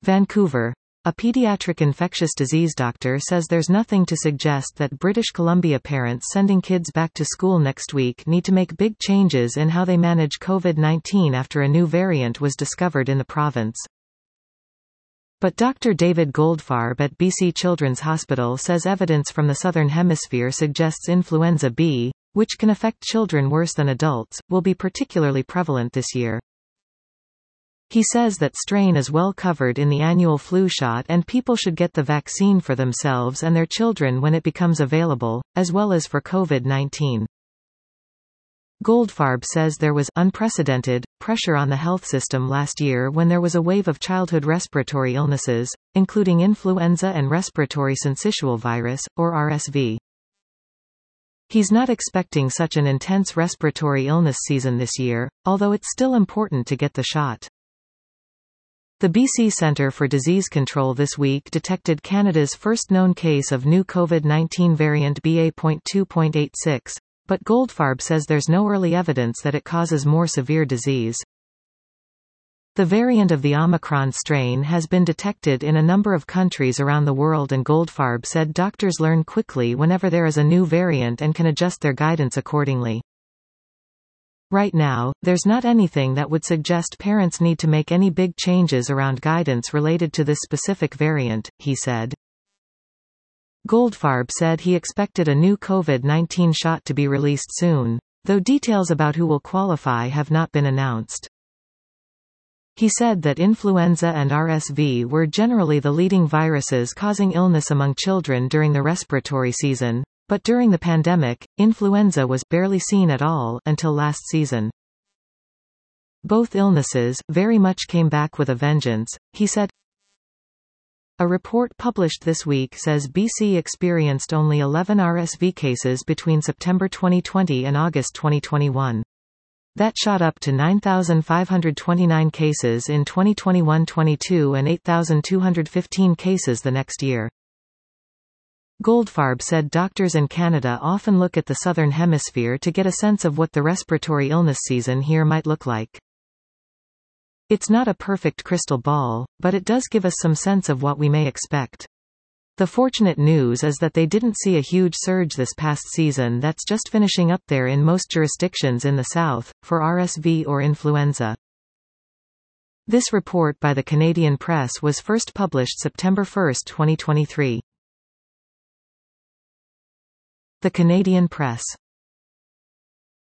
Vancouver. A pediatric infectious disease doctor says there's nothing to suggest that British Columbia parents sending kids back to school next week need to make big changes in how they manage COVID-19 after a new variant was discovered in the province. But Dr. David Goldfarb at BC Children's Hospital says evidence from the Southern Hemisphere suggests influenza B, which can affect children worse than adults, will be particularly prevalent this year. He says that strain is well covered in the annual flu shot and people should get the vaccine for themselves and their children when it becomes available, as well as for COVID-19. Goldfarb says there was unprecedented pressure on the health system last year when there was a wave of childhood respiratory illnesses, including influenza and respiratory syncytial virus, or RSV. He's not expecting such an intense respiratory illness season this year, although it's still important to get the shot. The BC Centre for Disease Control this week detected Canada's first known case of new COVID-19 variant BA.2.86, but Goldfarb says there's no early evidence that it causes more severe disease. The variant of the Omicron strain has been detected in a number of countries around the world, and Goldfarb said doctors learn quickly whenever there is a new variant and can adjust their guidance accordingly. Right now, there's not anything that would suggest parents need to make any big changes around guidance related to this specific variant, he said. Goldfarb said he expected a new COVID-19 shot to be released soon, though details about who will qualify have not been announced. He said that influenza and RSV were generally the leading viruses causing illness among children during the respiratory season, but during the pandemic, influenza was barely seen at all until last season. Both illnesses very much came back with a vengeance, he said. A report published this week says BC experienced only 11 RSV cases between September 2020 and August 2021. That shot up to 9,529 cases in 2021-22 and 8,215 cases the next year. Goldfarb said doctors in Canada often look at the Southern Hemisphere to get a sense of what the respiratory illness season here might look like. It's not a perfect crystal ball, but it does give us some sense of what we may expect. The fortunate news is that they didn't see a huge surge this past season that's just finishing up there in most jurisdictions in the South, for RSV or influenza. This report by the Canadian Press was first published September 1, 2023. The Canadian Press.